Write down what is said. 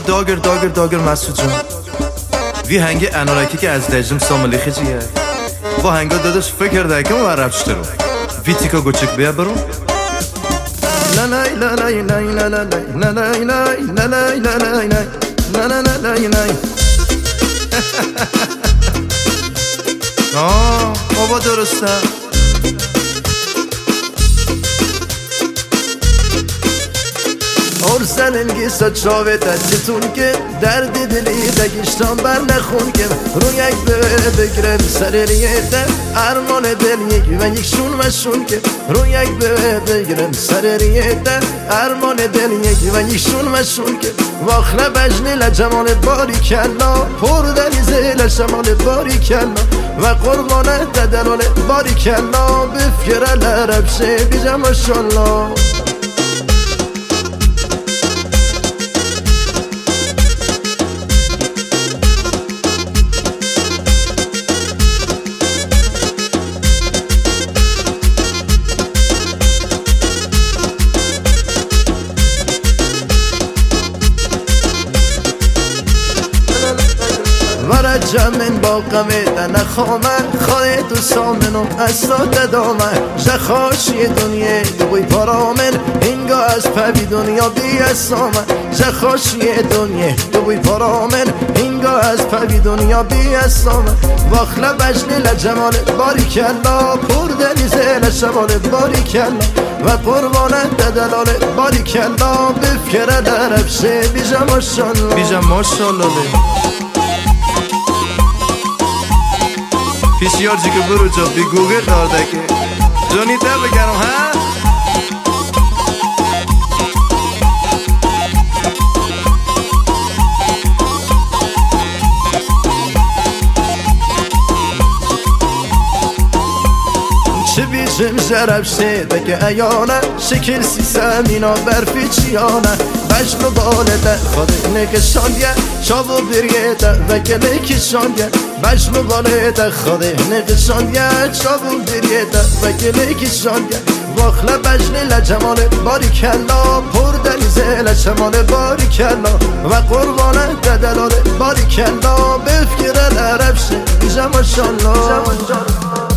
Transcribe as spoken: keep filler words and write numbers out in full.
داگر داگر داگر مسعود جان وی هنگی انارکی که از دجم ساملی خجیه و هنگا دادش فکر دکم و عرب شترو وی تیکا گوچک بیا برو لا لا لا لا لا لا لا لا لا لا لا لا لا لا لا لا آه بابا درسته ارسل الگیسا چاوه تچتون که درد دلی دگیشتان بر نخون که رو یک بره بگرم سر ریده ارمان دل یک و یک شون و شون که رو یک بره بگرم سر ریده ارمان دل یک و یک شون و شون که واخله بجنی لجمال باری کلا پر دلیزه لشمال باری کلا و قربانه ددلال باری کلا بفکر لرب شه بیجا ماشالله جمن با قمه نخوامه خواهی تو سامنم اصلات دامه جخاشی دنیا دوی پارامن اینگاه از پوی دنیا بی اسامه جخاشی دنیا دوی پارامن اینگاه از پوی دنیا بی اسامه واخله بجلی لجمال باری کلا پر دلیزه لشمال باری کلا و قربانه ددلال باری کلا بفکره درب شه بیجا ماشالله بیجا ماشالله پیشیار جی که برو جا بی گوگل دارده که جانی تا بگرم ها چه بیشم جرب شده که ایانه شکل سی سمینا برفی چیانه بجن بالده خود نکشاندیه شابو بریده و گله کشاندیه بجن بالده خود نکشاندیه شابو بریده و گله کشاندیه واخله بجن لجمال باری کلا پر دلیزه لجمال باری کلا و قربانه ددلال باری کلا بفکره لرب شه بیجا ماشالله